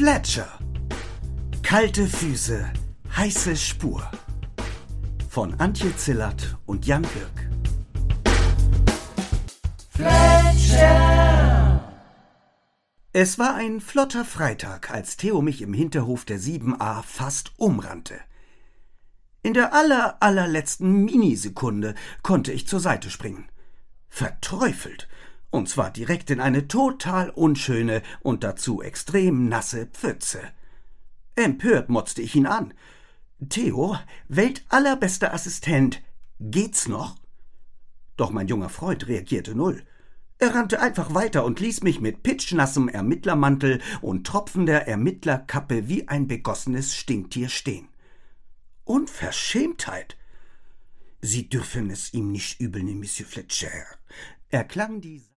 Fletcher. Kalte Füße, heiße Spur. Von Antje Zillert und Jan Birk. Fletcher! Es war ein flotter Freitag, als Theo mich im Hinterhof der 7a fast umrannte. In der allerletzten Minisekunde konnte ich zur Seite springen. Verteufelt! Und zwar direkt in eine total unschöne und dazu extrem nasse Pfütze. Empört motzte ich ihn an. »Theo, weltallerbester Assistent, geht's noch?« Doch mein junger Freund reagierte null. Er rannte einfach weiter und ließ mich mit pitschnassem Ermittlermantel und tropfender Ermittlerkappe wie ein begossenes Stinktier stehen. Unverschämtheit! »Sie dürfen es ihm nicht übel nehmen, Monsieur Fletcher«, erklang die